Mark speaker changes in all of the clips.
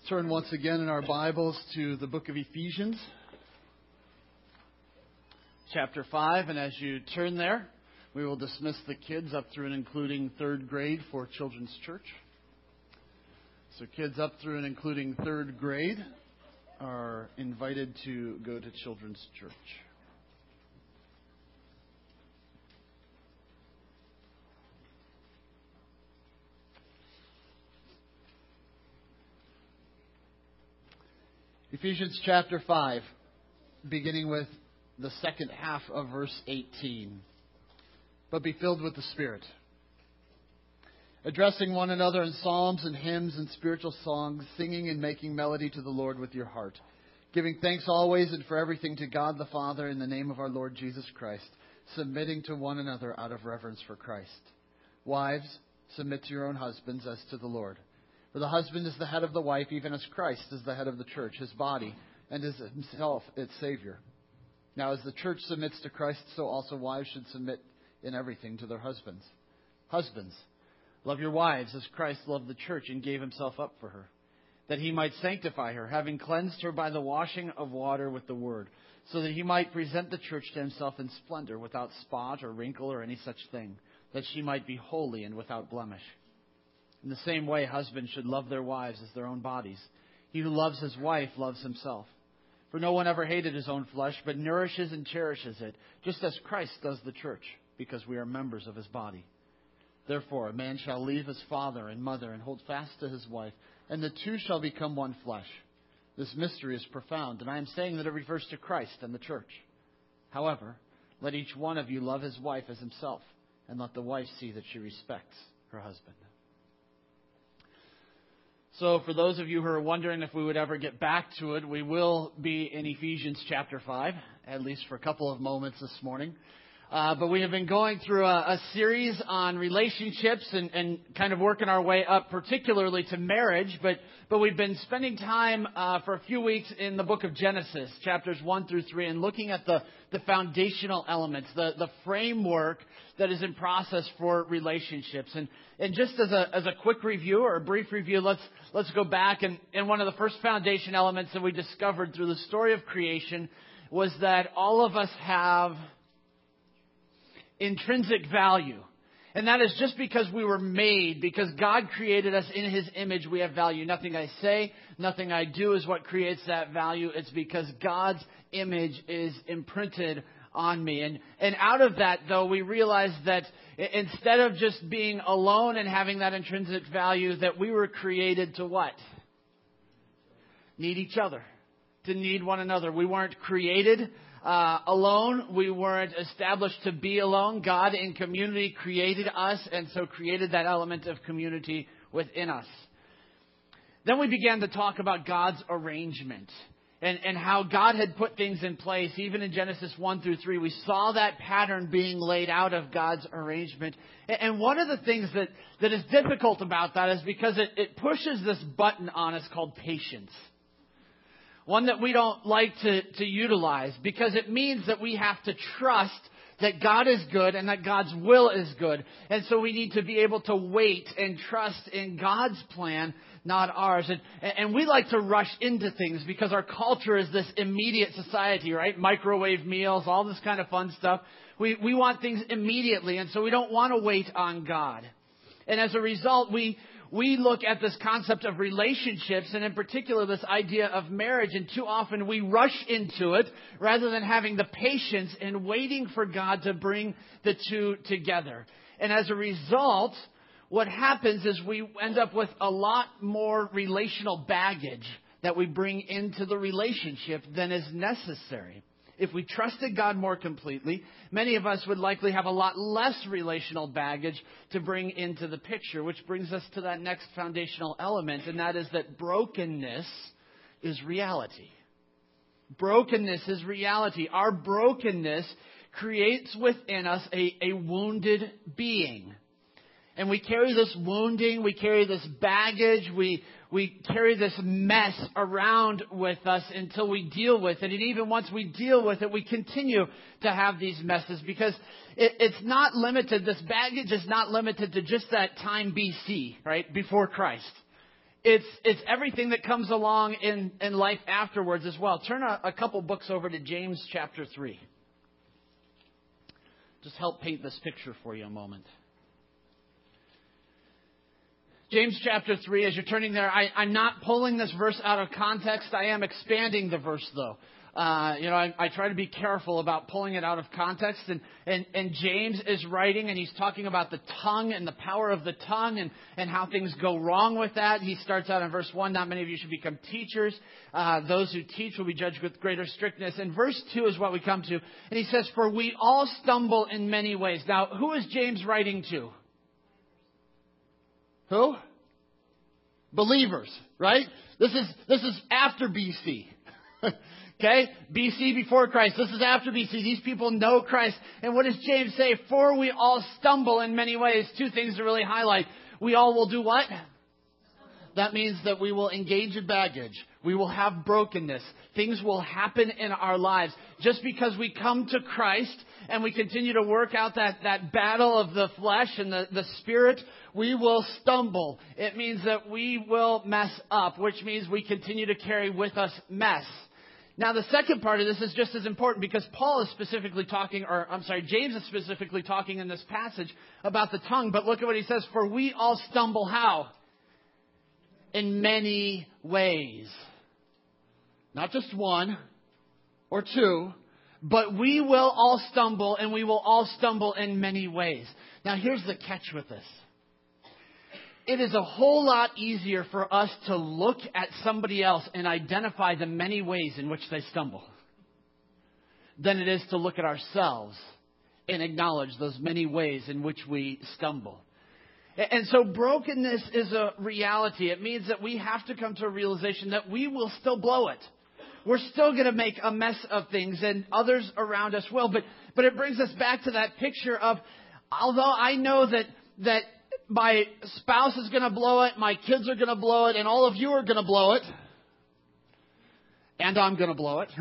Speaker 1: Turn once again in our Bibles to the book of Ephesians, chapter 5. And as you turn there, we will dismiss the kids up through and including third grade for Children's Church. So kids up through and including third grade are invited to go to Children's Church. Ephesians chapter 5, beginning with the second half of verse 18. But be filled with the Spirit, addressing one another in psalms and hymns and spiritual songs, singing and making melody to the Lord with your heart, giving thanks always and for everything to God the Father in the name of our Lord Jesus Christ, submitting to one another out of reverence for Christ. Wives, submit to your own husbands as to the Lord. For the husband is the head of the wife, even as Christ is the head of the church, his body, and is himself its Savior. Now as the church submits to Christ, so also wives should submit in everything to their husbands. Husbands, love your wives as Christ loved the church and gave himself up for her, that he might sanctify her, having cleansed her by the washing of water with the word, so that he might present the church to himself in splendor, without spot or wrinkle or any such thing, that she might be holy and without blemish. In the same way, husbands should love their wives as their own bodies. He who loves his wife loves himself. For no one ever hated his own flesh, but nourishes and cherishes it, just as Christ does the church, because we are members of his body. Therefore, a man shall leave his father and mother and hold fast to his wife, and the two shall become one flesh. This mystery is profound, and I am saying that it refers to Christ and the church. However, let each one of you love his wife as himself, and let the wife see that she respects her husband. So for those of you who are wondering if we would ever get back to it, we will be in Ephesians chapter 5, at least for a couple of moments this morning. But we have been going through a series on relationships and kind of working our way up, particularly to marriage. But we've been spending time for a few weeks in the book of Genesis, chapters 1 through 3, and looking at the foundational elements, the framework that is in process for relationships. And just as a quick review or a brief review, let's go back. And one of the first foundation elements that we discovered through the story of creation was that all of us have intrinsic value. And that is just because we were made, because God created us in his image, we have value. Nothing I say, nothing I do is what creates that value. It's because God's image is imprinted on me. And out of that, though, we realize that instead of just being alone and having that intrinsic value, that we were created to what? Need each other. To need one another. We weren't created alone. We weren't established to be alone. God in community created us, and so created that element of community within us. Then we began to talk about God's arrangement and how God had put things in place. Even in Genesis 1 through 3, we saw that pattern being laid out of God's arrangement. And one of the things that is difficult about that is because it pushes this button on us called patience. One that we don't like to utilize, because it means that we have to trust that God is good and that God's will is good. And so we need to be able to wait and trust in God's plan, not ours. And we like to rush into things because our culture is this immediate society, right? Microwave meals, all this kind of fun stuff. We want things immediately, and so we don't want to wait on God. And as a result, we look at this concept of relationships, and in particular this idea of marriage, and too often we rush into it rather than having the patience and waiting for God to bring the two together. And as a result, what happens is we end up with a lot more relational baggage that we bring into the relationship than is necessary. If we trusted God more completely, many of us would likely have a lot less relational baggage to bring into the picture, which brings us to that next foundational element, and that is that brokenness is reality. Brokenness is reality. Our brokenness creates within us a wounded being. And we carry this wounding, we carry this baggage, we carry this mess around with us until we deal with it. And even once we deal with it, we continue to have these messes because it's not limited. This baggage is not limited to just that time BC, right? Before Christ. it's everything that comes along in life afterwards as well. Turn a couple books over to James chapter 3. Just help paint this picture for you a moment. James chapter 3, as you're turning there, I'm not pulling this verse out of context. I am expanding the verse, though. I try to be careful about pulling it out of context. And James is writing, and he's talking about the tongue and the power of the tongue and how things go wrong with that. He starts out in verse 1, not many of you should become teachers. Those who teach will be judged with greater strictness. And verse 2 is what we come to. And he says, for we all stumble in many ways. Now, who is James writing to? Who? Believers, right? This is after BC. Okay? BC before Christ. This is after BC. These people know Christ. And what does James say? For we all stumble in many ways. Two things to really highlight. We all will do what? That means that we will engage in baggage. We will have brokenness. Things will happen in our lives. Just because we come to Christ and we continue to work out that battle of the flesh and the spirit, we will stumble. It means that we will mess up, which means we continue to carry with us mess. Now, the second part of this is just as important because James is specifically talking in this passage about the tongue. But look at what he says. For we all stumble how? In many ways. Not just one or two, but we will all stumble, and we will all stumble in many ways. Now, here's the catch with this. It is a whole lot easier for us to look at somebody else and identify the many ways in which they stumble than it is to look at ourselves and acknowledge those many ways in which we stumble. And so brokenness is a reality. It means that we have to come to a realization that we will still blow it. We're still going to make a mess of things, and others around us will. But it brings us back to that picture of, although I know that my spouse is going to blow it, my kids are going to blow it, and all of you are going to blow it, and I'm going to blow it.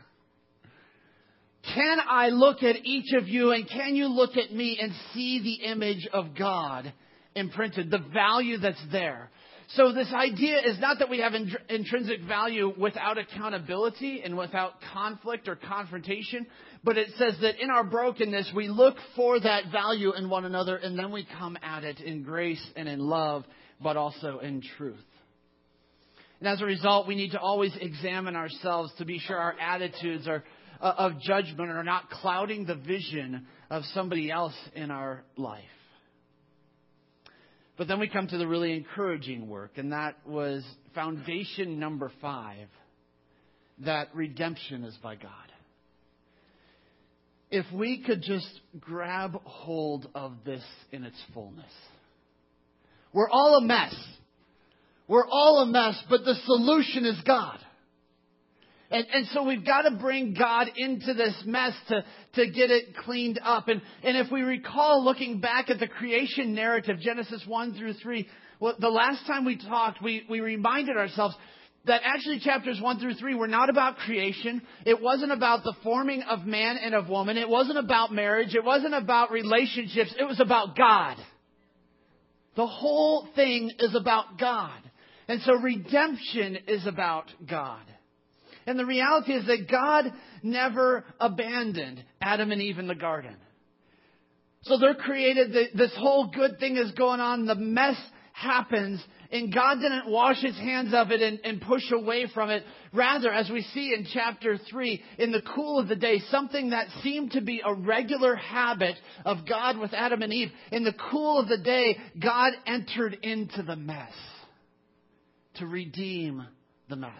Speaker 1: Can I look at each of you, and can you look at me and see the image of God imprinted, the value that's there? So this idea is not that we have intrinsic value without accountability and without conflict or confrontation, but it says that in our brokenness, we look for that value in one another, and then we come at it in grace and in love, but also in truth. And as a result, we need to always examine ourselves to be sure our attitudes are of judgment are not clouding the vision of somebody else in our life. But then we come to the really encouraging work, and that was foundation number 5, that redemption is by God. If we could just grab hold of this in its fullness. We're all a mess. We're all a mess, but the solution is God. And so we've got to bring God into this mess to get it cleaned up. And if we recall looking back at the creation narrative, Genesis 1 through 3, well, the last time we talked, we reminded ourselves that actually chapters 1 through 3 were not about creation. It wasn't about the forming of man and of woman. It wasn't about marriage. It wasn't about relationships. It was about God. The whole thing is about God. And so redemption is about God. And the reality is that God never abandoned Adam and Eve in the garden. So they're created, this whole good thing is going on, the mess happens, and God didn't wash his hands of it and push away from it. Rather, as we see in chapter 3, in the cool of the day, something that seemed to be a regular habit of God with Adam and Eve, in the cool of the day, God entered into the mess to redeem the mess.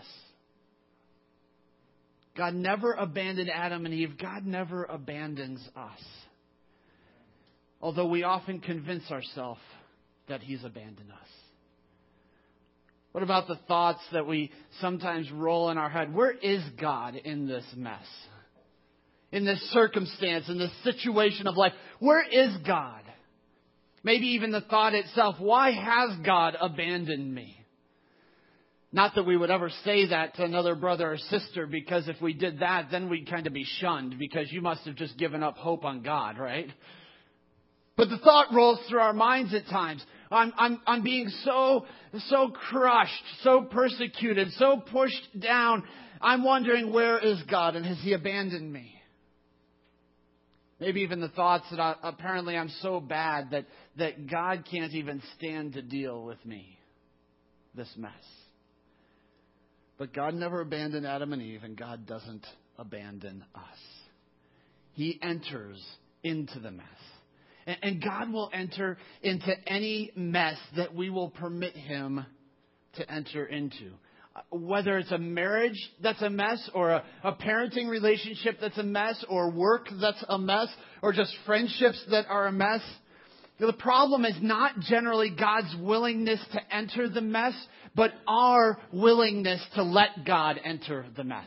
Speaker 1: God never abandoned Adam and Eve. God never abandons us. Although we often convince ourselves that he's abandoned us. What about the thoughts that we sometimes roll in our head? Where is God in this mess? In this circumstance, in this situation of life? Where is God? Maybe even the thought itself, why has God abandoned me? Not that we would ever say that to another brother or sister, because if we did that, then we'd kind of be shunned because you must have just given up hope on God, right? But the thought rolls through our minds at times. I'm being so crushed, so persecuted, so pushed down. I'm wondering, where is God, and has He abandoned me? Maybe even the thoughts that apparently I'm so bad that God can't even stand to deal with me, this mess. But God never abandoned Adam and Eve, and God doesn't abandon us. He enters into the mess. And God will enter into any mess that we will permit Him to enter into. Whether it's a marriage that's a mess, or a parenting relationship that's a mess, or work that's a mess, or just friendships that are a mess. The problem is not generally God's willingness to enter the mess, but our willingness to let God enter the mess.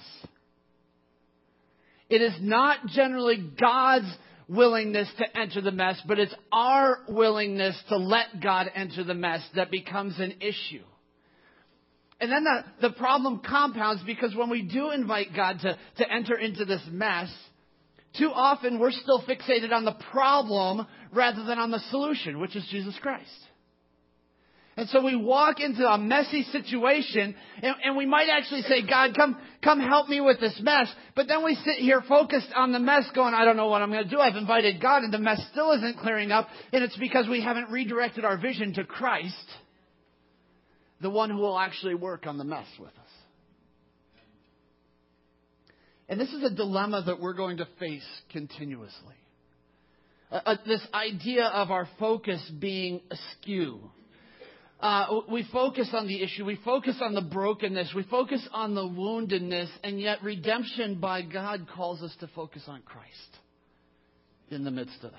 Speaker 1: It is not generally God's willingness to enter the mess, but it's our willingness to let God enter the mess that becomes an issue. And then the problem compounds, because when we do invite God to enter into this mess, too often we're still fixated on the problem rather than on the solution, which is Jesus Christ. And so we walk into a messy situation, and we might actually say, God, come help me with this mess. But then we sit here focused on the mess going, I don't know what I'm going to do. I've invited God, and the mess still isn't clearing up. And it's because we haven't redirected our vision to Christ, the one who will actually work on the mess with us. And this is a dilemma that we're going to face continuously. This idea of our focus being askew. We focus on the issue. We focus on the brokenness. We focus on the woundedness. And yet redemption by God calls us to focus on Christ in the midst of that.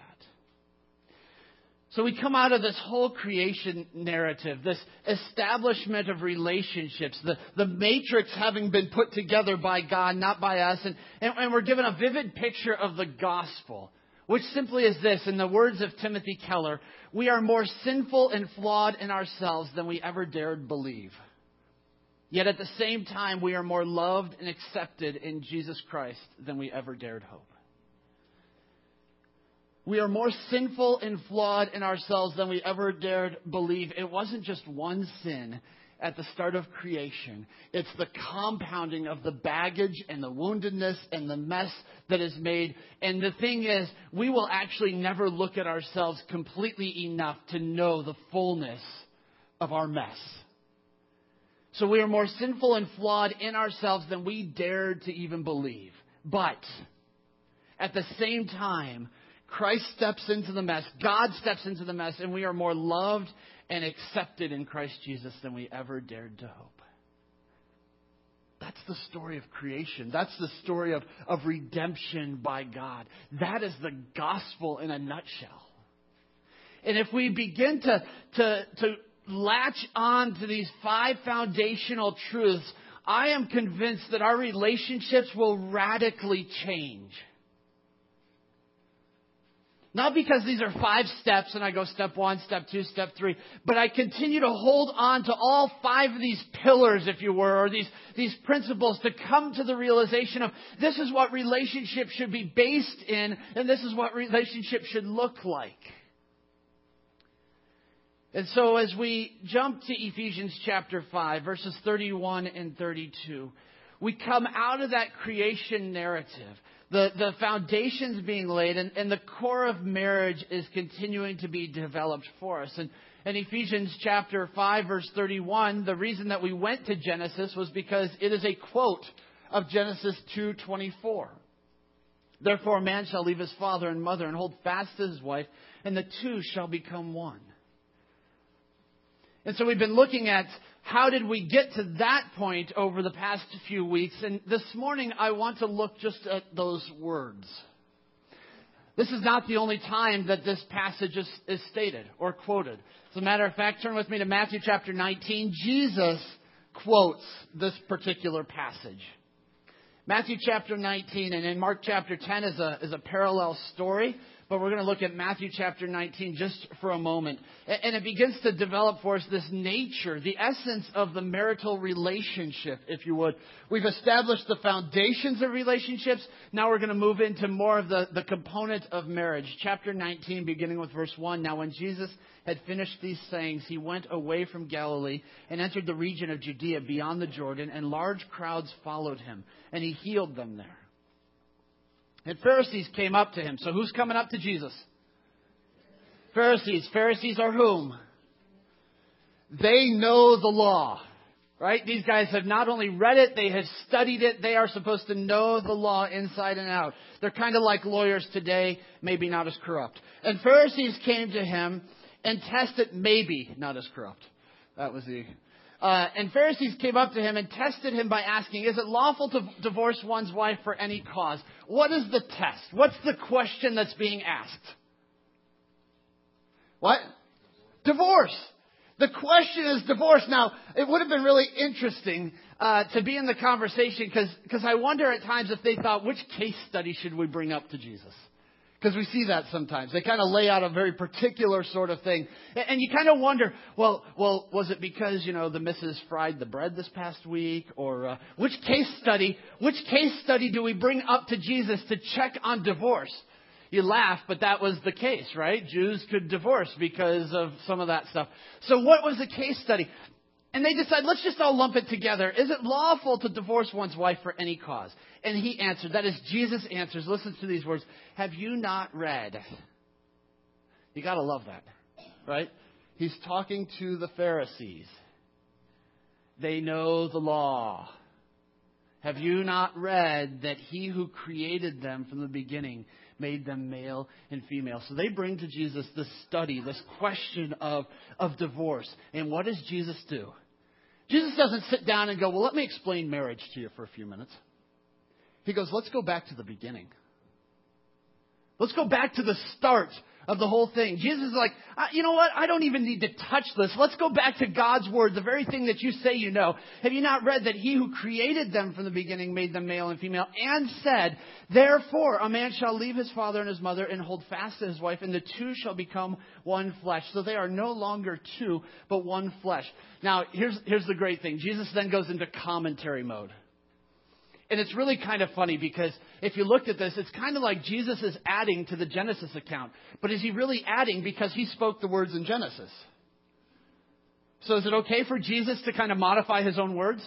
Speaker 1: So we come out of this whole creation narrative, this establishment of relationships, the matrix having been put together by God, not by us. And we're given a vivid picture of the gospel, which simply is this, in the words of Timothy Keller: we are more sinful and flawed in ourselves than we ever dared believe. Yet at the same time, we are more loved and accepted in Jesus Christ than we ever dared hope. We are more sinful and flawed in ourselves than we ever dared believe. It wasn't just one sin at the start of creation. It's the compounding of the baggage and the woundedness and the mess that is made. And the thing is, we will actually never look at ourselves completely enough to know the fullness of our mess. So we are more sinful and flawed in ourselves than we dared to even believe. But at the same time, Christ steps into the mess. God steps into the mess, and we are more loved and accepted in Christ Jesus than we ever dared to hope. That's the story of creation. That's the story of redemption by God. That is the gospel in a nutshell. And if we begin to latch on to these 5 foundational truths, I am convinced that our relationships will radically change. Not because these are 5 steps and I go step 1, step 2, step 3, but I continue to hold on to all 5 of these pillars, if you were, or these principles, to come to the realization of this is what relationship should be based in, and this is what relationship should look like. And so as we jump to Ephesians chapter 5, verses 31 and 32, we come out of that creation narrative. The foundation's being laid, and the core of marriage is continuing to be developed for us. And in Ephesians chapter 5, verse 31, the reason that we went to Genesis was because it is a quote of Genesis 2:24. Therefore a man shall leave his father and mother and hold fast to his wife, and the two shall become one. And so we've been looking at how did we get to that point over the past few weeks. And this morning I want to look just at those words. This is not the only time that this passage is stated or quoted. As a matter of fact, turn with me to Matthew chapter 19. Jesus quotes this particular passage. Matthew chapter 19 and in Mark chapter 10 is a parallel story. but we're going to look at Matthew chapter 19 just for a moment. And it begins to develop for us this nature, the essence of the marital relationship, if you would. We've established the foundations of relationships. Now we're going to move into more of the component of marriage. Chapter 19, beginning with verse 1. Now when Jesus had finished these sayings, he went away from Galilee and entered the region of Judea beyond the Jordan, and large crowds followed him, and he healed them there. And Pharisees came up to him. So who's coming up to Jesus? Pharisees. Pharisees are whom? They know the law. Right? These guys have not only read it, they have studied it. They are supposed to know the law inside and out. They're kind of like lawyers today, maybe not as corrupt. And Pharisees came to him and tested, maybe not as corrupt. That was the... and Pharisees came up to him and tested him by asking, is it lawful to divorce one's wife for any cause? What is the test? What's the question that's being asked? What? Divorce. The question is divorce. Now, it would have been really interesting to be in the conversation because I wonder at times if they thought, which case study should we bring up to Jesus? Because we see that sometimes. They kind of lay out a very particular sort of thing. And you kind of wonder, well, was it because, the missus fried the bread this past week? Or which case study do we bring up to Jesus to check on divorce? You laugh, but that was the case, right? Jews could divorce because of some of that stuff. So what was the case study? And they decide, let's just all lump it together. Is it lawful to divorce one's wife for any cause? And he answered, that is Jesus answers. Listen to these words. Have you not read? You got to love that, right? He's talking to the Pharisees. They know the law. Have you not read that he who created them from the beginning made them male and female? So they bring to Jesus this study, this question of divorce. And what does Jesus do? Jesus doesn't sit down and go, well, let me explain marriage to you for a few minutes. He goes, let's go back to the beginning. Let's go back to the start of the whole thing. Jesus is like, you know what? I don't even need to touch this. Let's go back to God's word, the very thing that you say you know. Have you not read that he who created them from the beginning made them male and female, and said, therefore a man shall leave his father and his mother and hold fast to his wife, and the two shall become one flesh. So they are no longer two, but one flesh. Now, here's the great thing. Jesus then goes into commentary mode. And it's really kind of funny because if you looked at this, it's kind of like Jesus is adding to the Genesis account. But is he really adding because he spoke the words in Genesis? So is it okay for Jesus to kind of modify his own words?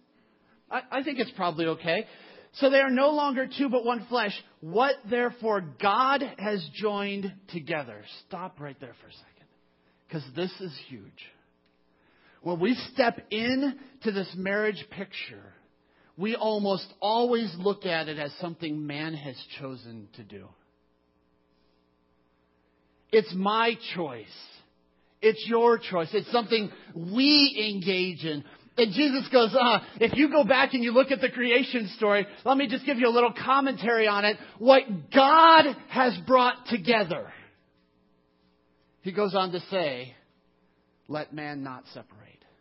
Speaker 1: I think it's probably okay. So they are no longer two but one flesh. What therefore God has joined together. Stop right there for a second. Because this is huge. When we step into this marriage picture, we almost always look at it as something man has chosen to do. It's my choice. It's your choice. It's something we engage in. And Jesus goes, if you go back and you look at the creation story, let me just give you a little commentary on it. What God has brought together. He goes on to say, let man not separate.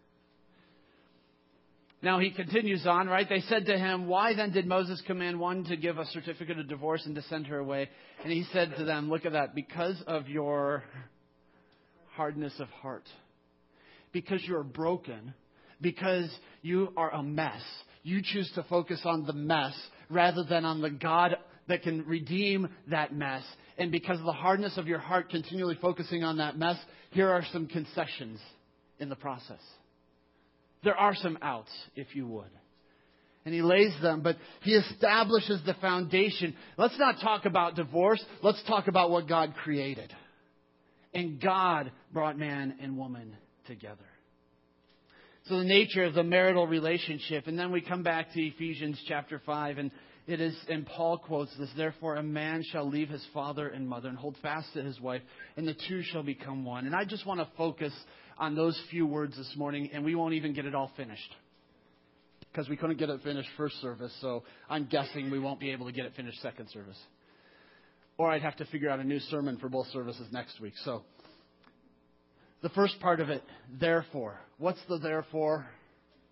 Speaker 1: Now he continues on, right? They said to him, why then did Moses command one to give a certificate of divorce and to send her away? And he said to them, look at that, because of your hardness of heart, because you're broken, because you are a mess. You choose to focus on the mess rather than on the God that can redeem that mess. And because of the hardness of your heart continually focusing on that mess, here are some concessions in the process. There are some outs, if you would. And he lays them, but he establishes the foundation. Let's not talk about divorce. Let's talk about what God created. And God brought man and woman together. So the nature of the marital relationship. And then we come back to Ephesians chapter 5. And it is, and Paul quotes this, therefore a man shall leave his father and mother and hold fast to his wife, and the two shall become one. And I just want to focus on those few words this morning, and we won't even get it all finished. Because we couldn't get it finished first service, so I'm guessing we won't be able to get it finished second service. Or I'd have to figure out a new sermon for both services next week. So the first part of it, therefore. What's the therefore?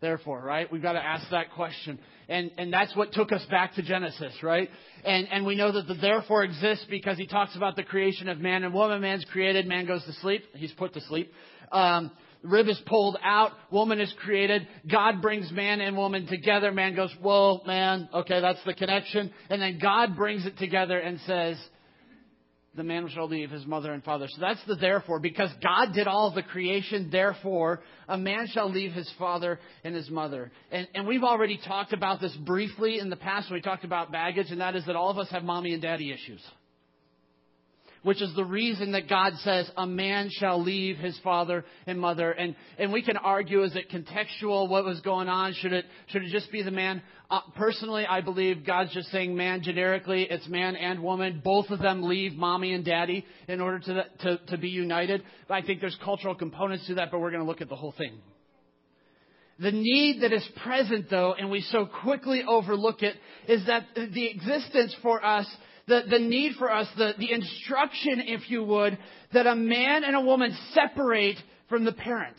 Speaker 1: Therefore, right? We've got to ask that question. And that's what took us back to Genesis, right? And we know that the therefore exists because he talks about the creation of man and woman. Man's created, man goes to sleep. He's put to sleep. Rib is pulled out, woman is created. God brings man and woman together. Man goes, whoa, man, okay, that's the connection. And then God brings it together and says, the man shall leave his mother and father. So that's the therefore. Because God did all of the creation, therefore, a man shall leave his father and his mother. And we've already talked about this briefly in the past when we talked about baggage, and that is that all of us have mommy and daddy issues. Which is the reason that God says a man shall leave his father and mother. And we can argue, is it contextual? What was going on? Should it just be the man? Personally, I believe God's just saying man generically. It's man and woman. Both of them leave mommy and daddy in order to be united. But I think there's cultural components to that, but we're going to look at the whole thing. The need that is present, though, and we so quickly overlook it, is that the existence for us, the need for us, the instruction, if you would, that a man and a woman separate from the parents.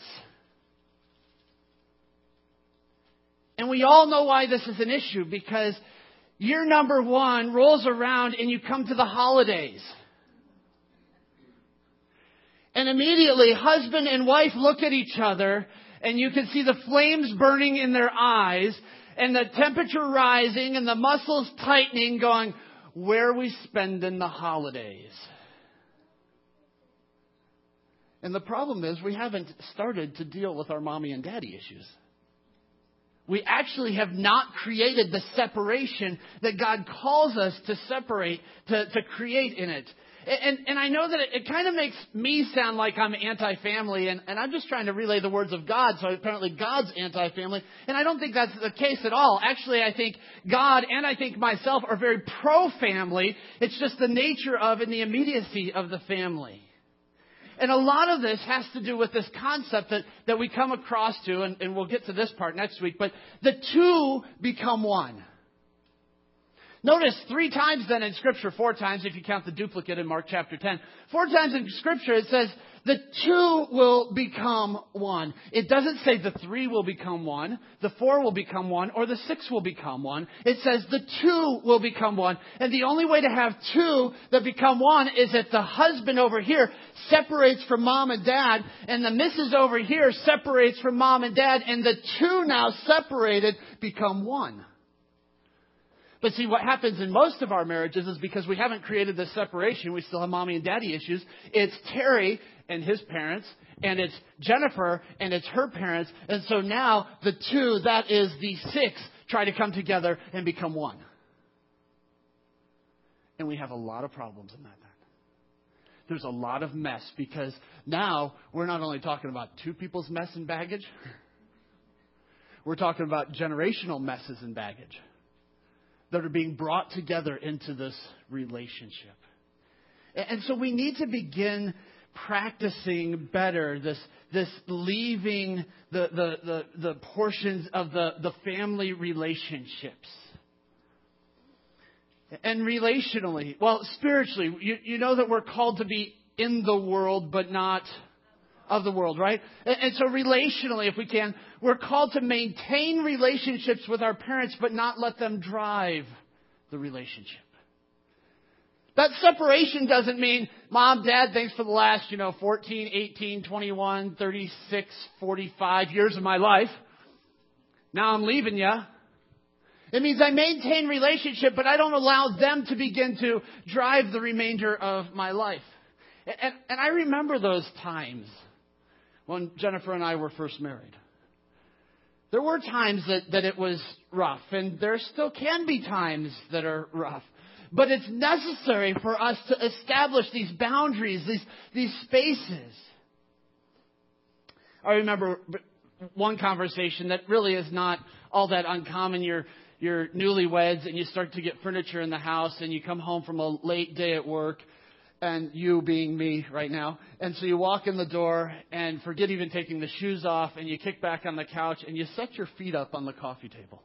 Speaker 1: And we all know why this is an issue, because year number 1 rolls around and you come to the holidays. And immediately husband and wife look at each other and you can see the flames burning in their eyes and the temperature rising and the muscles tightening, going, where are we spending the holidays? And the problem is we haven't started to deal with our mommy and daddy issues. We actually have not created the separation that God calls us to separate, to create in it. And I know that it kind of makes me sound like I'm anti-family, and I'm just trying to relay the words of God, so apparently God's anti-family. And I don't think that's the case at all. Actually, I think God and I think myself are very pro-family. It's just the nature of and the immediacy of the family. And a lot of this has to do with this concept that we come across to, and we'll get to this part next week, but the two become one. Notice 3 times then in Scripture, 4 times if you count the duplicate in Mark chapter 10. 4 times in Scripture it says the 2 will become one. It doesn't say the 3 will become one, the 4 will become one, or the 6 will become one. It says the 2 will become one. And the only way to have 2 that become one is if the husband over here separates from mom and dad, and the missus over here separates from mom and dad, and the 2 now separated become one. But see, what happens in most of our marriages is because we haven't created this separation, we still have mommy and daddy issues. It's Terry and his parents, and it's Jennifer and it's her parents. And so now the 2, that is the 6, try to come together and become one. And we have a lot of problems in that. There's a lot of mess because now we're not only talking about 2 people's mess and baggage, we're talking about generational messes and baggage that are being brought together into this relationship. And so we need to begin practicing better this leaving the portions of the family relationships. And relationally, well, spiritually, you know that we're called to be in the world, but not of the world, right? And so relationally, if we can, we're called to maintain relationships with our parents, but not let them drive the relationship. That separation doesn't mean, Mom, Dad, thanks for the last, 14, 18, 21, 36, 45 years of my life. Now I'm leaving you. It means I maintain relationship, but I don't allow them to begin to drive the remainder of my life. And I remember those times when Jennifer and I were first married. There were times that it was rough, and there still can be times that are rough. But it's necessary for us to establish these boundaries, these spaces. I remember one conversation that really is not all that uncommon. You're newlyweds, and you start to get furniture in the house, and you come home from a late day at work, and you being me right now. And so you walk in the door and forget even taking the shoes off, and you kick back on the couch and you set your feet up on the coffee table.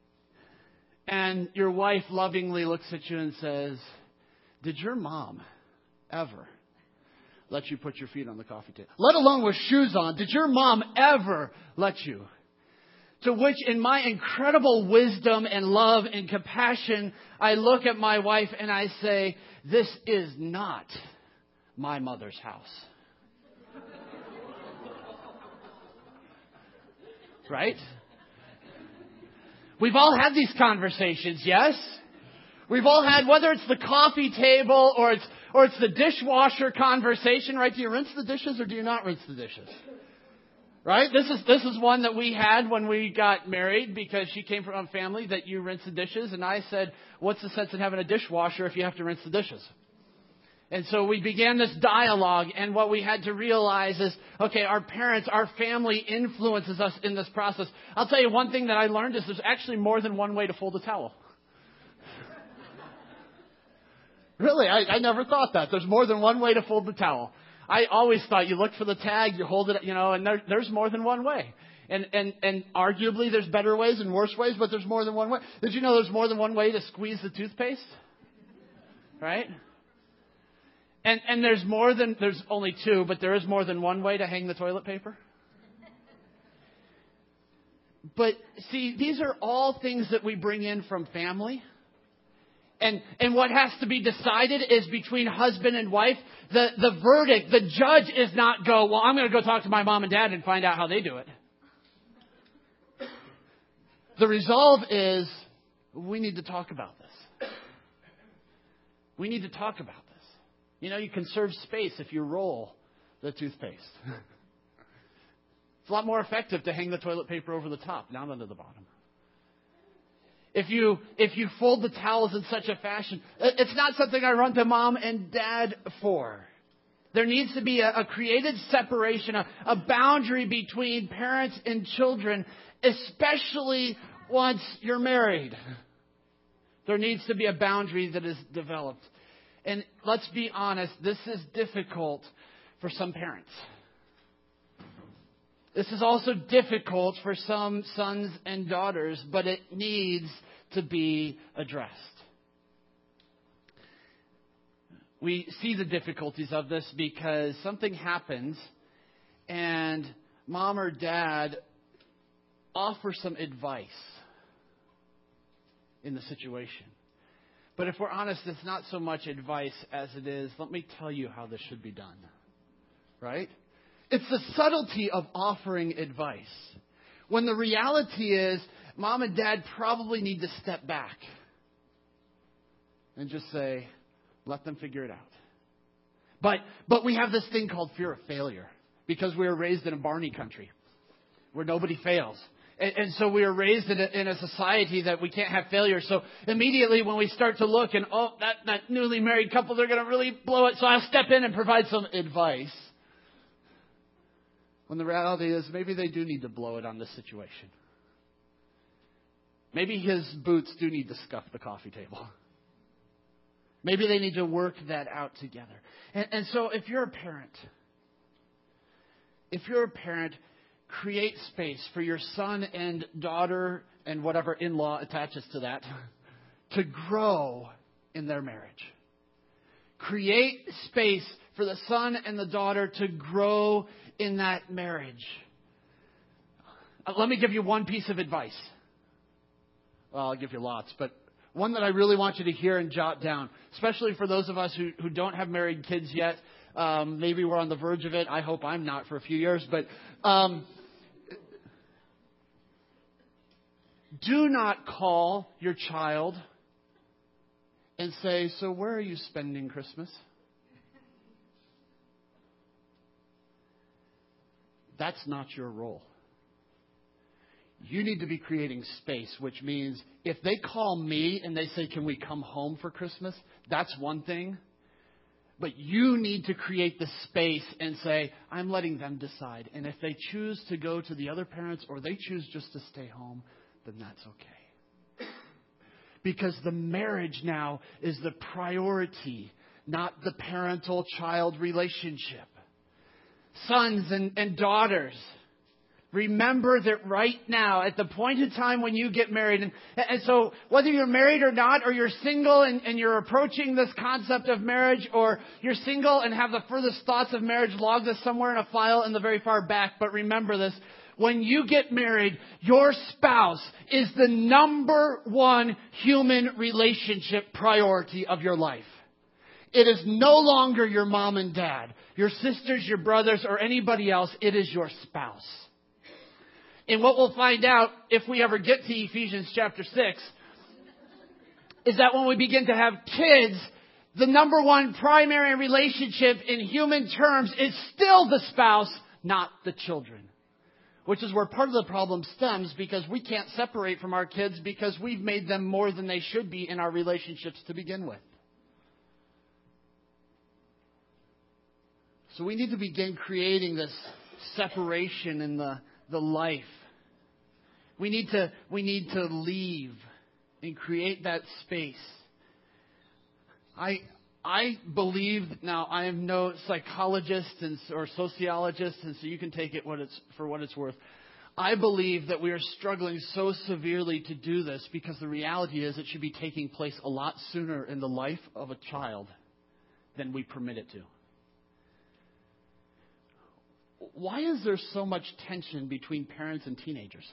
Speaker 1: And your wife lovingly looks at you and says, "Did your mom ever let you put your feet on the coffee table? Let alone with shoes on. Did your mom ever let you? To which, in my incredible wisdom and love and compassion, I look at my wife and I say, this is not my mother's house. Right? We've all had these conversations, yes? We've all had, whether it's the coffee table or it's the dishwasher conversation, right? Do you rinse the dishes or do you not rinse the dishes? Right? This is one that we had when we got married, because she came from a family that you rinse the dishes, and I said, what's the sense in having a dishwasher if you have to rinse the dishes? And so we began this dialogue, and what we had to realize is, okay, our parents, our family influences us in this process. I'll tell you one thing that I learned is there's actually more than one way to fold a towel. Really, I never thought that. There's more than one way to fold the towel. I always thought you look for the tag, you hold it, and there's more than one way. And arguably there's better ways and worse ways, but there's more than one way. Did you know there's more than one way to squeeze the toothpaste? Right? And there's only two, but there is more than one way to hang the toilet paper. But see, these are all things that we bring in from family. And what has to be decided is between husband and wife. The verdict, the judge is not well, I'm going to go talk to my mom and dad and find out how they do it. The resolve is, we need to talk about this. We need to talk about this. You conserve space if you roll the toothpaste. It's a lot more effective to hang the toilet paper over the top, not under the bottom. If you fold the towels in such a fashion, it's not something I run to mom and dad for. There needs to be a created separation, a boundary between parents and children, especially once you're married. There needs to be a boundary that is developed. And let's be honest, this is difficult for some parents. This is also difficult for some sons and daughters, but it needs to be addressed. We see the difficulties of this because something happens and mom or dad offer some advice in the situation. But if we're honest, it's not so much advice as it is, let me tell you how this should be done. Right? It's the subtlety of offering advice. When the reality is, mom and dad probably need to step back and just say, let them figure it out. But we have this thing called fear of failure because we were raised in a Barney country where nobody fails. And so we are raised in a society that we can't have failure. So immediately when we start to look and, that newly married couple, they're going to really blow it. So I'll step in and provide some advice. When the reality is maybe they do need to blow it on this situation. Maybe his boots do need to scuff the coffee table. Maybe they need to work that out together. And so if you're a parent, create space for your son and daughter and whatever in-law attaches to that to grow in their marriage. Create space for the son and the daughter to grow in that marriage. Let me give you one piece of advice. Well, I'll give you lots, but one that I really want you to hear and jot down, especially for those of us who don't have married kids yet. Maybe we're on the verge of it. I hope I'm not for a few years, but do not call your child and say, so where are you spending Christmas? That's not your role. You need to be creating space, which means if they call me and they say, can we come home for Christmas? That's one thing. But you need to create the space and say, I'm letting them decide. And if they choose to go to the other parents or they choose just to stay home, then that's okay. Because the marriage now is the priority, not the parental-child relationship. Sons and daughters, Remember that right now, at the point in time when you get married, and so whether you're married or not, or you're single and you're approaching this concept of marriage, or you're single and have the furthest thoughts of marriage, log this somewhere in a file in the very far back. But remember this, when you get married, your spouse is the number one human relationship priority of your life. It is no longer your mom and dad, your sisters, your brothers, or anybody else. It is your spouse. And what we'll find out if we ever get to Ephesians chapter 6 is that when we begin to have kids, the number one primary relationship in human terms is still the spouse, not the children. Which is where part of the problem stems, because we can't separate from our kids because we've made them more than they should be in our relationships to begin with. So we need to begin creating this separation in the life. We need to leave and create that space. I believe, now I am no psychologist or sociologist, and so you can take it for what it's worth. I believe that we are struggling so severely to do this because the reality is it should be taking place a lot sooner in the life of a child than we permit it to. Why is there so much tension between parents and teenagers?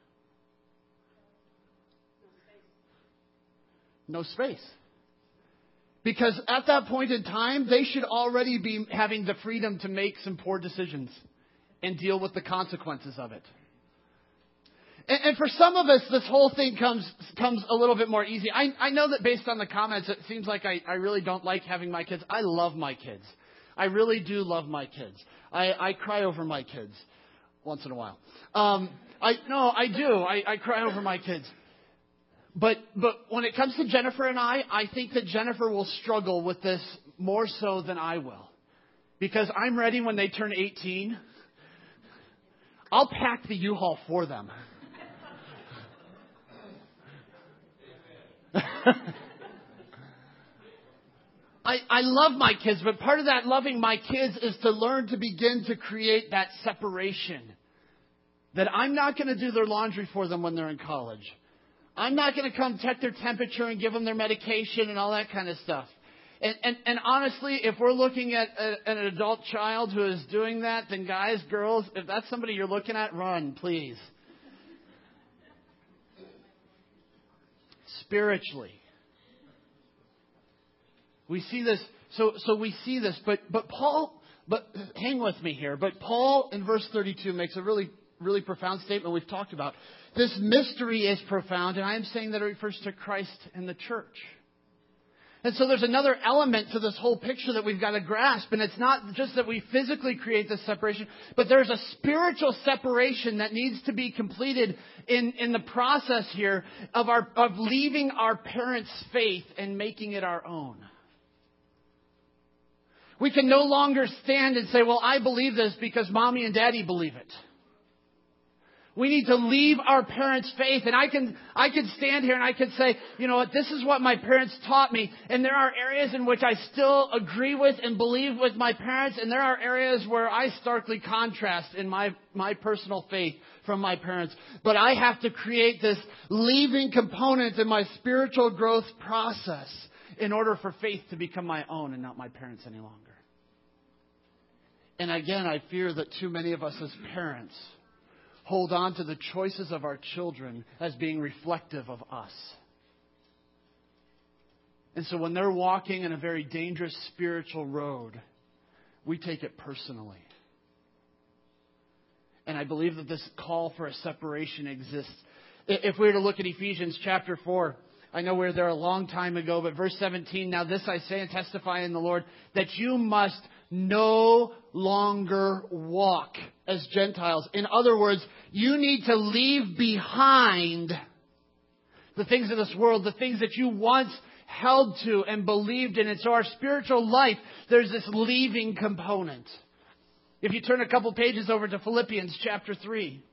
Speaker 1: No space. Because at that point in time, they should already be having the freedom to make some poor decisions and deal with the consequences of it. And for some of us, this whole thing comes a little bit more easy. I know that based on the comments, it seems like I really don't like having my kids. I love my kids. I really do love my kids. I cry over my kids once in a while. I do. I cry over my kids. But when it comes to Jennifer and I think that Jennifer will struggle with this more so than I will. Because I'm ready when they turn 18. I'll pack the U-Haul for them. I love my kids, but part of that loving my kids is to learn to begin to create that separation. That I'm not going to do their laundry for them when they're in college. I'm not going to come check their temperature and give them their medication and all that kind of stuff. And honestly, if we're looking at an adult child who is doing that, then guys, girls, if that's somebody you're looking at, run, please. Spiritually. We see this, so we see this, but hang with me here. But Paul in verse 32 makes a really, really profound statement we've talked about. This mystery is profound, and I am saying that it refers to Christ and the church. And so there's another element to this whole picture that we've got to grasp, and it's not just that we physically create this separation, but there's a spiritual separation that needs to be completed in the process here of leaving our parents' faith and making it our own. We can no longer stand and say, well, I believe this because mommy and daddy believe it. We need to leave our parents' faith. And I can stand here and I can say, you know what, this is what my parents taught me. And there are areas in which I still agree with and believe with my parents. And there are areas where I starkly contrast in my personal faith from my parents. But I have to create this leaving component in my spiritual growth process in order for faith to become my own and not my parents any longer. And again, I fear that too many of us as parents hold on to the choices of our children as being reflective of us. And so when they're walking in a very dangerous spiritual road, we take it personally. And I believe that this call for a separation exists. If we were to look at Ephesians chapter 4, I know we were there a long time ago, but verse 17, now this I say and testify in the Lord, that you must no longer walk as Gentiles. In other words, you need to leave behind the things of this world, the things that you once held to and believed in. And so our spiritual life, there's this leaving component. If you turn a couple pages over to Philippians chapter 3.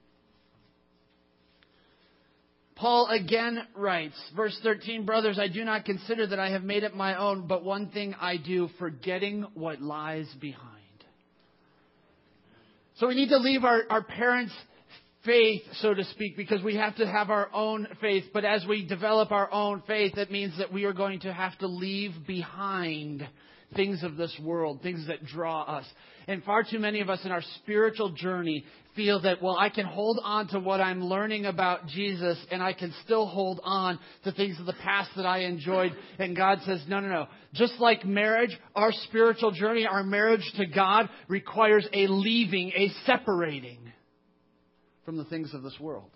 Speaker 1: Paul again writes, verse 13, brothers, I do not consider that I have made it my own, but one thing I do, forgetting what lies behind. So we need to leave our parents' faith, so to speak, because we have to have our own faith. But as we develop our own faith, it means that we are going to have to leave behind things of this world, things that draw us. And far too many of us in our spiritual journey feel that, well, I can hold on to what I'm learning about Jesus, and I can still hold on to things of the past that I enjoyed. And God says, no. Just like marriage, our spiritual journey, our marriage to God requires a leaving, a separating from the things of this world.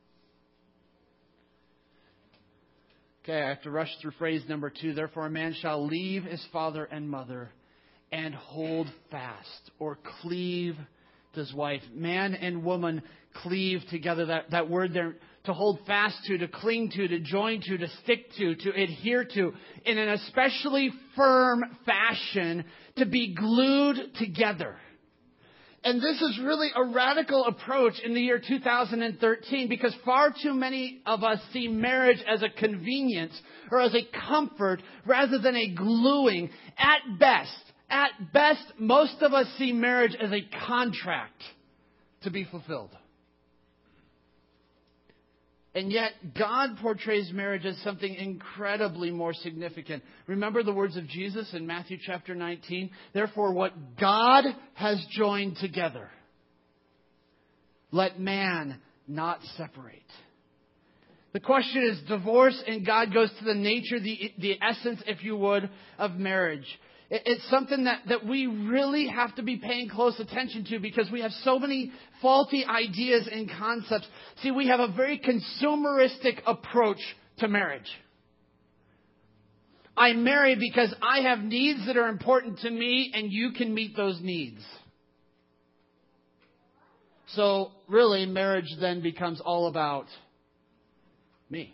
Speaker 1: Okay, I have to rush through phrase number 2. Therefore, a man shall leave his father and mother and hold fast or cleave to his wife. Man and woman cleave together. That word there, to hold fast to cling to join to stick to adhere to in an especially firm fashion, to be glued together. And this is really a radical approach in the year 2013, because far too many of us see marriage as a convenience or as a comfort rather than a gluing. At best, most of us see marriage as a contract to be fulfilled. And yet, God portrays marriage as something incredibly more significant. Remember the words of Jesus in Matthew chapter 19? Therefore, what God has joined together, let man not separate. The question is divorce, and God goes to the nature, the essence, if you would, of marriage. It's something that we really have to be paying close attention to, because we have so many faulty ideas and concepts. See, we have a very consumeristic approach to marriage. I marry because I have needs that are important to me, and you can meet those needs. So really, marriage then becomes all about me.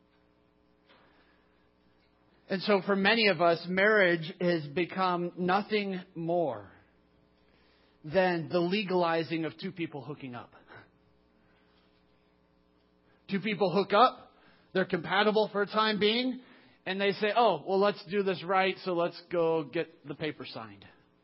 Speaker 1: And so for many of us, marriage has become nothing more than the legalizing of two people hooking up. Two people hook up, they're compatible for a time being, and they say, oh, well, let's do this right, so let's go get the paper signed.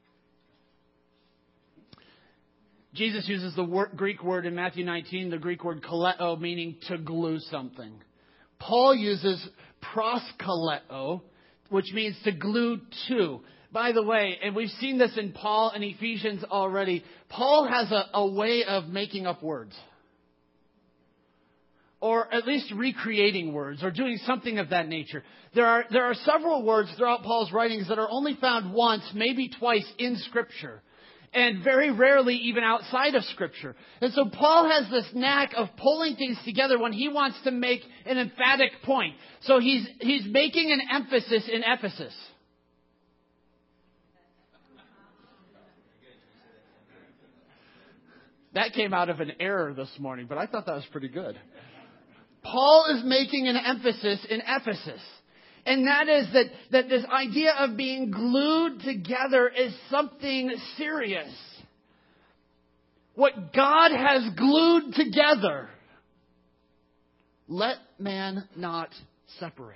Speaker 1: Jesus uses the Greek word in Matthew 19, the Greek word kaleo, meaning to glue something. Paul uses proskaleo, which means to glue to. By the way, and we've seen this in Paul and Ephesians already, Paul has a way of making up words. Or at least recreating words, or doing something of that nature. There are several words throughout Paul's writings that are only found once, maybe twice in Scripture. And very rarely even outside of Scripture. And so Paul has this knack of pulling things together when he wants to make an emphatic point. So he's making an emphasis in Ephesus. That came out of an error this morning, but I thought that was pretty good. Paul is making an emphasis in Ephesus. And that is that this idea of being glued together is something serious. What God has glued together, let man not separate.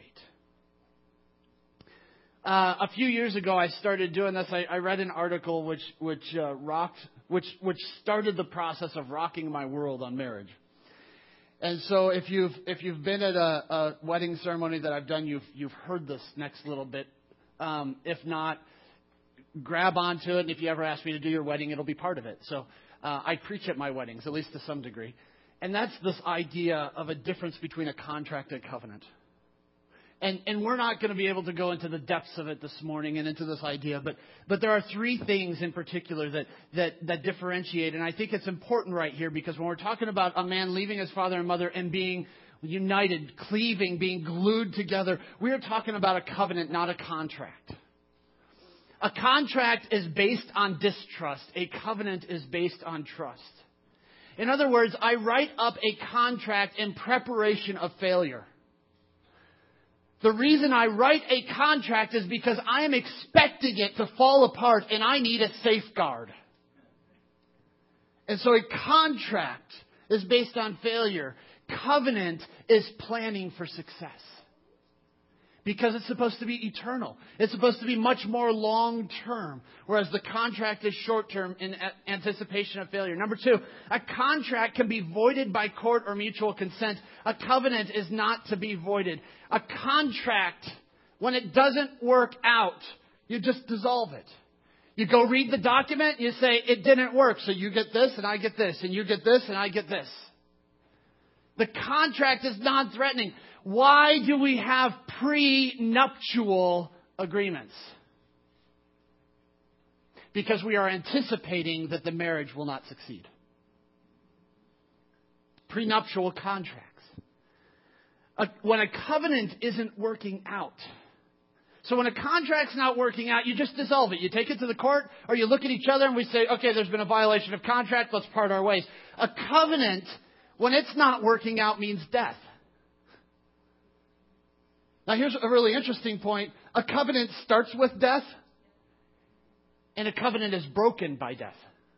Speaker 1: A few years ago, I started doing this. I read an article which started the process of rocking my world on marriage. And so if you've been at a wedding ceremony that I've done, you've heard this next little bit. If not, grab onto it. And if you ever ask me to do your wedding, it'll be part of it. So I preach at my weddings, at least to some degree. And that's this idea of a difference between a contract and a covenant. And we're not going to be able to go into the depths of it this morning and into this idea, but there are three things in particular that differentiate. And I think it's important right here, because when we're talking about a man leaving his father and mother and being united, cleaving, being glued together, we are talking about a covenant, not a contract. A contract is based on distrust. A covenant is based on trust. In other words, I write up a contract in preparation of failure. The reason I write a contract is because I am expecting it to fall apart, and I need a safeguard. And so a contract is based on failure. Covenant is planning for success. Because it's supposed to be eternal. It's supposed to be much more long-term, whereas the contract is short-term in anticipation of failure. Number 2, a contract can be voided by court or mutual consent. A covenant is not to be voided. A contract, when it doesn't work out, you just dissolve it. You go read the document, you say, it didn't work, so you get this and I get this, and you get this and I get this. The contract is non-threatening. Why do we have prenuptial agreements? Because we are anticipating that the marriage will not succeed. Prenuptial contracts. When a covenant isn't working out. So when a contract's not working out, you just dissolve it. You take it to the court, or you look at each other and we say, okay, there's been a violation of contract, let's part our ways. A covenant, when it's not working out, means death. Now here's a really interesting point. A covenant starts with death, and a covenant is broken by death.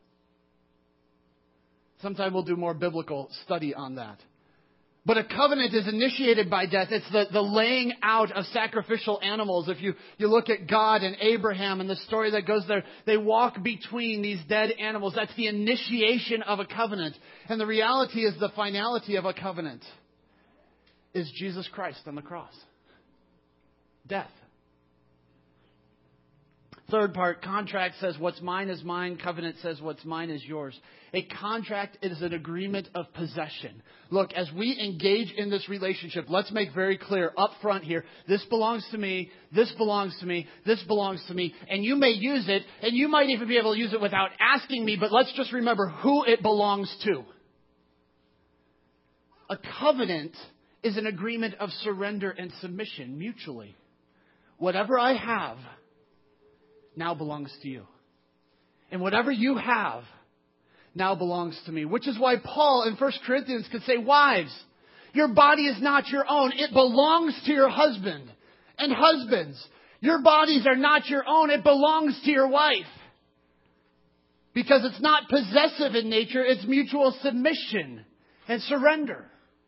Speaker 1: Sometime we'll do more biblical study on that. But a covenant is initiated by death. It's the laying out of sacrificial animals. If you look at God and Abraham and the story that goes there, they walk between these dead animals. That's the initiation of a covenant. And the reality is the finality of a covenant is Jesus Christ on the cross. Death. Third part, contract says what's mine is mine. Covenant says what's mine is yours. A contract is an agreement of possession. Look, as we engage in this relationship, let's make very clear up front here, this belongs to me, this belongs to me, this belongs to me, and you may use it, and you might even be able to use it without asking me, but let's just remember who it belongs to. A covenant is an agreement of surrender and submission mutually. Whatever I have now belongs to you. And whatever you have now belongs to me. Which is why Paul in 1 Corinthians could say, wives, your body is not your own. It belongs to your husband. And husbands, your bodies are not your own. It belongs to your wife. Because it's not possessive in nature. It's mutual submission and surrender.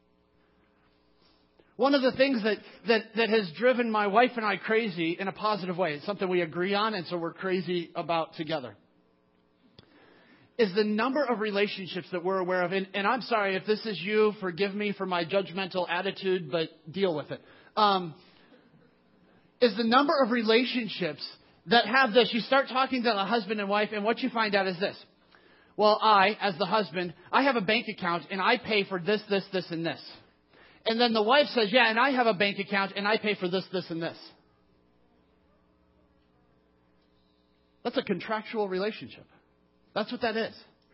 Speaker 1: One of the things that has driven my wife and I crazy in a positive way, it's something we agree on and so we're crazy about together, is the number of relationships that we're aware of. And I'm sorry if this is you, forgive me for my judgmental attitude, but deal with it. Is the number of relationships that have this. You start talking to the husband and wife and what you find out is this. Well, I, as the husband, I have a bank account and I pay for this, this, this, and this. And then the wife says, yeah, and I have a bank account and I pay for this, this, and this. That's a contractual relationship. That's what that is.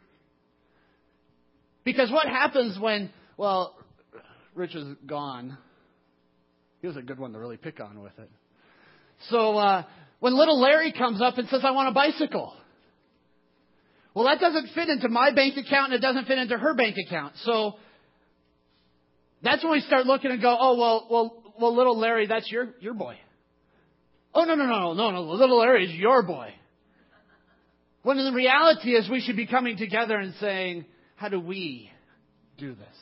Speaker 1: Because what happens when, well, Rich is gone. He was a good one to really pick on with it. So when little Larry comes up and says, I want a bicycle. Well, that doesn't fit into my bank account and it doesn't fit into her bank account. So that's when we start looking and go, oh, well, little Larry, that's your boy. Oh, no, little Larry is your boy. When the reality is we should be coming together and saying, how do we do this?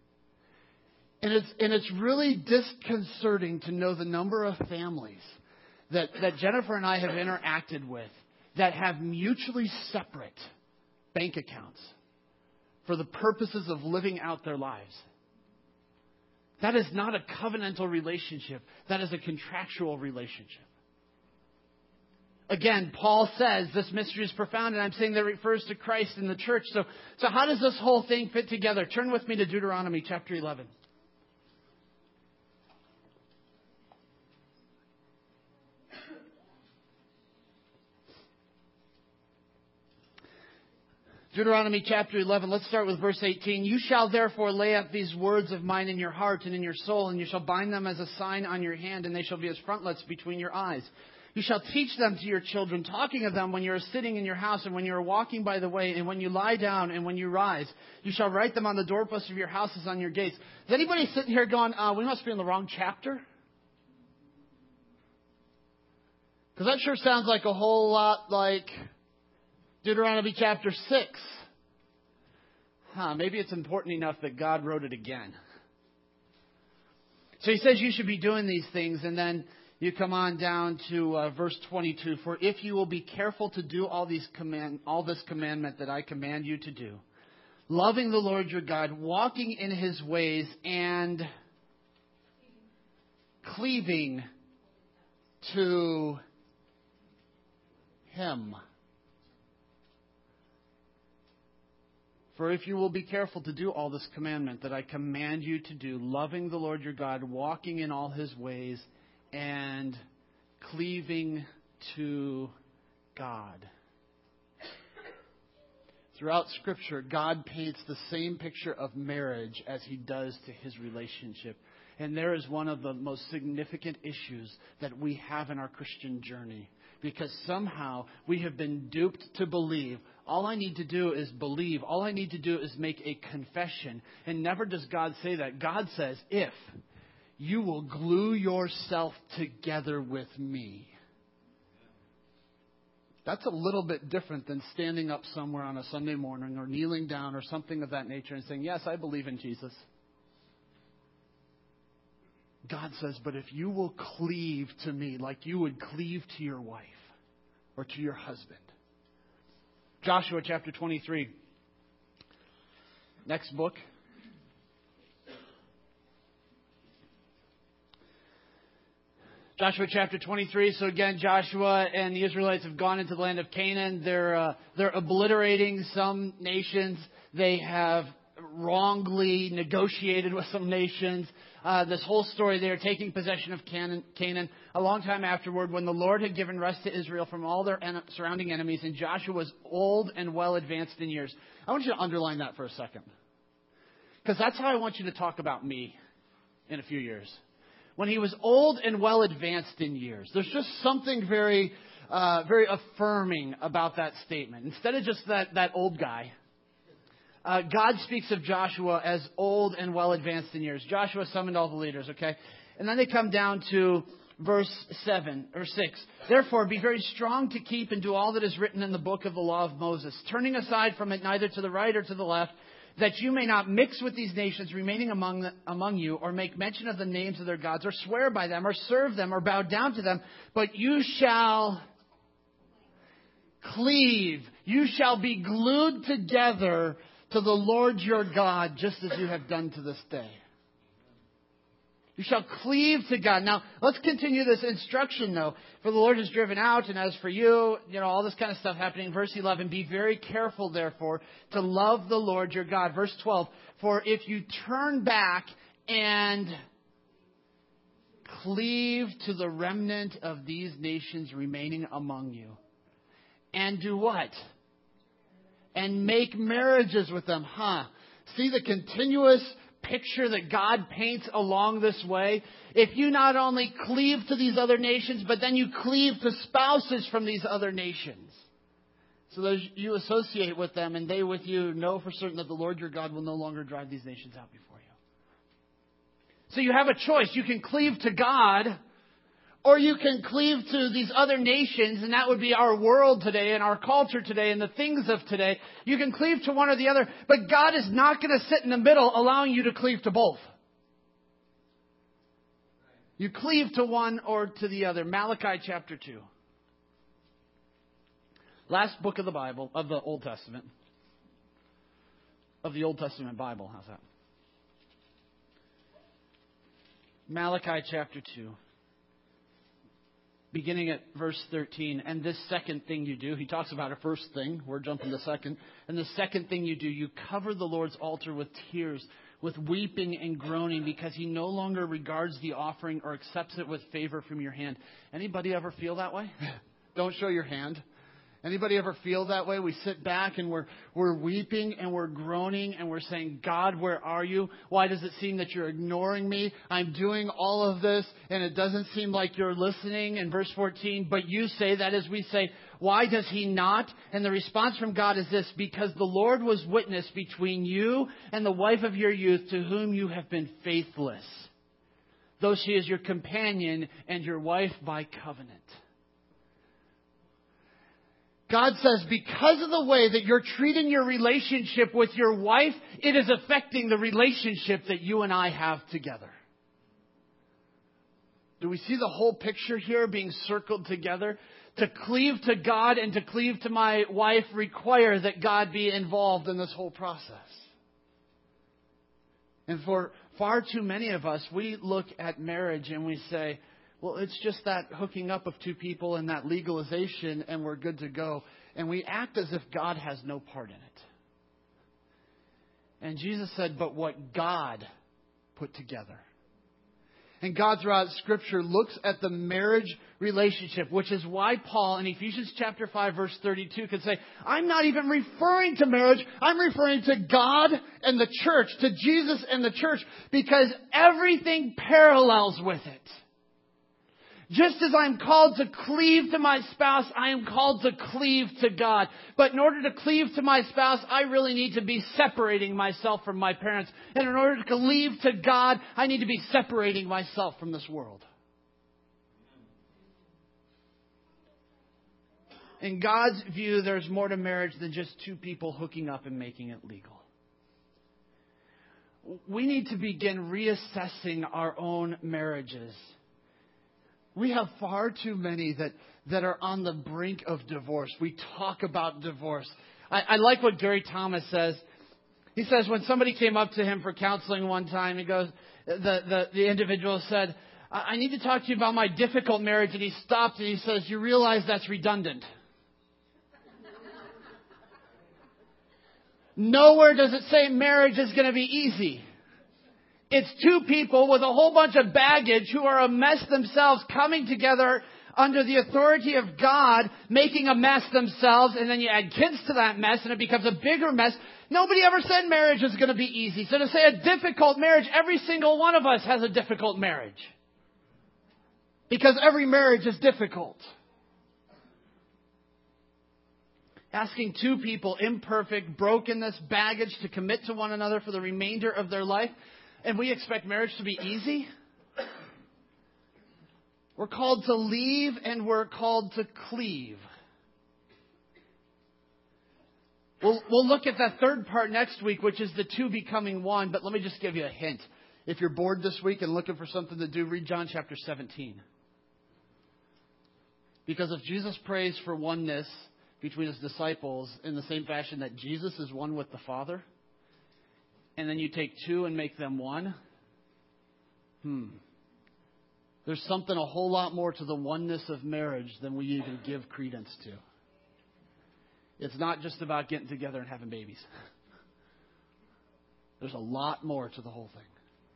Speaker 1: And it's really disconcerting to know the number of families that Jennifer and I have interacted with that have mutually separate bank accounts for the purposes of living out their lives. That is not a covenantal relationship. That is a contractual relationship. Again, Paul says this mystery is profound, and I'm saying that refers to Christ and the church. So how does this whole thing fit together? Turn with me to Deuteronomy chapter 11. Deuteronomy chapter 11, let's start with verse 18. You shall therefore lay up these words of mine in your heart and in your soul, and you shall bind them as a sign on your hand, and they shall be as frontlets between your eyes. You shall teach them to your children, talking of them when you are sitting in your house and when you are walking by the way, and when you lie down and when you rise. You shall write them on the doorposts of your houses, on your gates. Is anybody sitting here going, we must be in the wrong chapter? Because that sure sounds like a whole lot like Deuteronomy chapter 6. Maybe it's important enough that God wrote it again. So he says you should be doing these things, and then you come on down to verse 22. For if you will be careful to do all this commandment that I command you to do, loving the Lord your God, walking in His ways, and cleaving to Him. For if you will be careful to do all this commandment that I command you to do, loving the Lord your God, walking in all His ways, and cleaving to God. Throughout Scripture, God paints the same picture of marriage as He does to His relationship. And there is one of the most significant issues that we have in our Christian journey. Because somehow we have been duped to believe all I need to do is believe. All I need to do is make a confession. And never does God say that. God says, if you will glue yourself together with me. That's a little bit different than standing up somewhere on a Sunday morning or kneeling down or something of that nature and saying, yes, I believe in Jesus. God says, but if you will cleave to me like you would cleave to your wife or to your husband. Joshua chapter 23. Next book. Joshua chapter 23. So again, Joshua and the Israelites have gone into the land of Canaan. They're obliterating some nations. They have wrongly negotiated with some nations. This whole story, they are taking possession of Canaan a long time afterward, when the Lord had given rest to Israel from all their surrounding enemies, and Joshua was old and well advanced in years. I want you to underline that for a second, because that's how I want you to talk about me in a few years. When he was old and well advanced in years, there's just something very affirming about that statement. Instead of just that old guy, God speaks of Joshua as old and well advanced in years. Joshua summoned all the leaders, okay? And then they come down to verse 7 or 6. Therefore, be very strong to keep and do all that is written in the book of the law of Moses, turning aside from it neither to the right or to the left, that you may not mix with these nations remaining among you, or make mention of the names of their gods, or swear by them, or serve them, or bow down to them. But you shall cleave. You shall be glued together to the Lord your God, just as you have done to this day. You shall cleave to God. Now, let's continue this instruction, though. For the Lord has driven out, and as for you, all this kind of stuff happening. Verse 11, be very careful, therefore, to love the Lord your God. Verse 12, for if you turn back and cleave to the remnant of these nations remaining among you, and do what? And make marriages with them. See the continuous picture that God paints along this way? If you not only cleave to these other nations, but then you cleave to spouses from these other nations, so that you associate with them and they with you, know for certain that the Lord your God will no longer drive these nations out before you. So you have a choice. You can cleave to God, or you can cleave to these other nations, and that would be our world today and our culture today and the things of today. You can cleave to one or the other, but God is not going to sit in the middle allowing you to cleave to both. You cleave to one or to the other. Malachi chapter 2. Last book of the Bible, of the Old Testament. Of the Old Testament Bible, how's that? Malachi chapter 2. Beginning at verse 13, and this second thing you do, he talks about a first thing, we're jumping to second, and the second thing you do, you cover the Lord's altar with tears, with weeping and groaning, because he no longer regards the offering or accepts it with favor from your hand. Anybody ever feel that way? Don't show your hand. Anybody ever feel that way? We sit back and we're weeping and we're groaning and we're saying, God, where are you? Why does it seem that you're ignoring me? I'm doing all of this and it doesn't seem like you're listening. In verse 14, but you say, that is, we say, why does he not? And the response from God is this: because the Lord was witness between you and the wife of your youth, to whom you have been faithless, though she is your companion and your wife by covenant. God says, because of the way that you're treating your relationship with your wife, it is affecting the relationship that you and I have together. Do we see the whole picture here being circled together? To cleave to God and to cleave to my wife require that God be involved in this whole process. And for far too many of us, we look at marriage and we say, well, it's just that hooking up of two people and that legalization and we're good to go. And we act as if God has no part in it. And Jesus said, but what God put together. And God throughout Scripture looks at the marriage relationship, which is why Paul in Ephesians chapter 5 verse 32 could say, I'm not even referring to marriage, I'm referring to God and the church, to Jesus and the church, because everything parallels with it. Just as I'm called to cleave to my spouse, I am called to cleave to God. But in order to cleave to my spouse, I really need to be separating myself from my parents. And in order to cleave to God, I need to be separating myself from this world. In God's view, there's more to marriage than just two people hooking up and making it legal. We need to begin reassessing our own marriages. We have far too many that are on the brink of divorce. We talk about divorce. I like what Gary Thomas says. He says when somebody came up to him for counseling one time, he goes, the individual said, I need to talk to you about my difficult marriage. And he stopped and he says, you realize that's redundant. Nowhere does it say marriage is going to be easy. It's two people with a whole bunch of baggage who are a mess themselves coming together under the authority of God, making a mess themselves, and then you add kids to that mess and it becomes a bigger mess. Nobody ever said marriage is going to be easy. So to say a difficult marriage, every single one of us has a difficult marriage. Because every marriage is difficult. Asking two people, imperfect, brokenness, baggage, to commit to one another for the remainder of their life, and we expect marriage to be easy? We're called to leave and we're called to cleave. We'll look at that third part next week, which is the two becoming one. But let me just give you a hint. If you're bored this week and looking for something to do, read John chapter 17. Because if Jesus prays for oneness between his disciples in the same fashion that Jesus is one with the Father, and then you take two and make them one, there's something a whole lot more to the oneness of marriage than we even give credence to. It's not just about getting together and having babies. There's a lot more to the whole thing.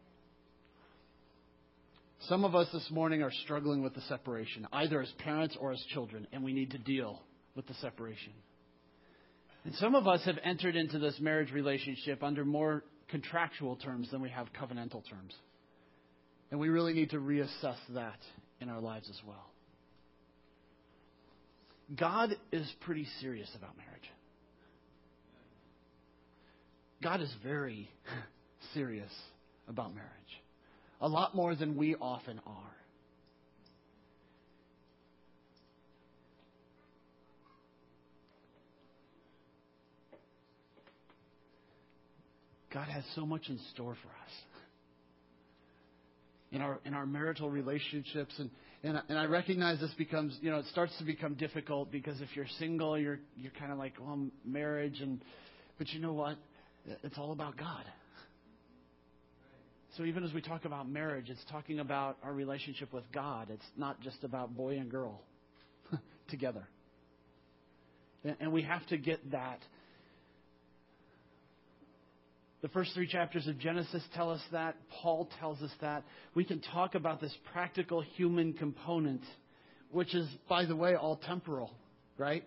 Speaker 1: Some of us this morning are struggling with the separation, either as parents or as children, and we need to deal with the separation. And some of us have entered into this marriage relationship under more contractual terms than we have covenantal terms. And we really need to reassess that in our lives as well. God is pretty serious about marriage. God is very serious about marriage. A lot more than we often are. God has so much in store for us in our marital relationships, and I recognize this becomes, it starts to become difficult because if you're single, you're kind of like, well, marriage, but you know what? It's all about God. So even as we talk about marriage, it's talking about our relationship with God. It's not just about boy and girl together. And we have to get that. The first 3 chapters of Genesis tell us that. Paul tells us that. We can talk about this practical human component, which is, by the way, all temporal, right?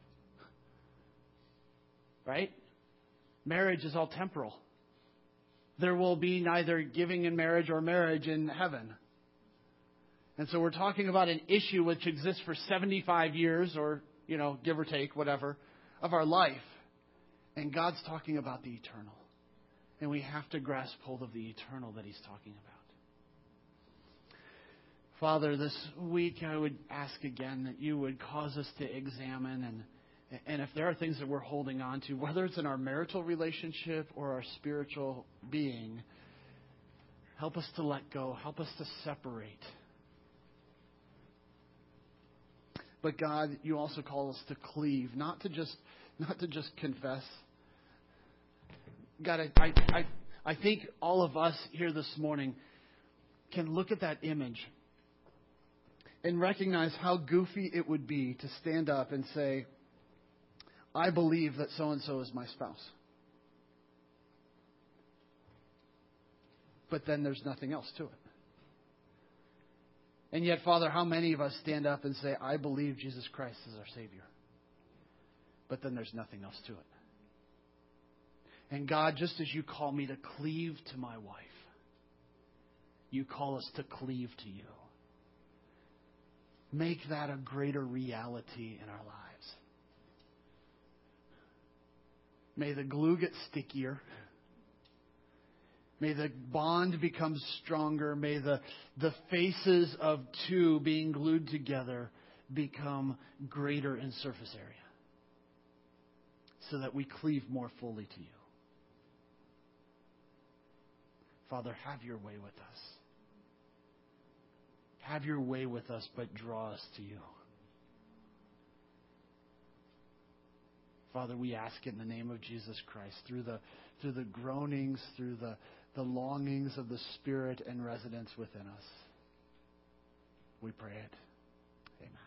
Speaker 1: Right? Marriage is all temporal. There will be neither giving in marriage or marriage in heaven. And so we're talking about an issue which exists for 75 years or, give or take, whatever, of our life. And God's talking about the eternal. And we have to grasp hold of the eternal that He's talking about. Father, this week I would ask again that you would cause us to examine and if there are things that we're holding on to, whether it's in our marital relationship or our spiritual being, help us to let go. Help us to separate. But God, you also call us to cleave, not to just confess. God, I think all of us here this morning can look at that image and recognize how goofy it would be to stand up and say, I believe that so-and-so is my spouse. But then there's nothing else to it. And yet, Father, how many of us stand up and say, I believe Jesus Christ is our Savior. But then there's nothing else to it. And God, just as you call me to cleave to my wife, you call us to cleave to you. Make that a greater reality in our lives. May the glue get stickier. May the bond become stronger. May the faces of two being glued together become greater in surface area, so that we cleave more fully to you. Father, have your way with us. Have your way with us, but draw us to you. Father, we ask in the name of Jesus Christ, through the groanings, through the longings of the Spirit and residence within us. We pray it. Amen.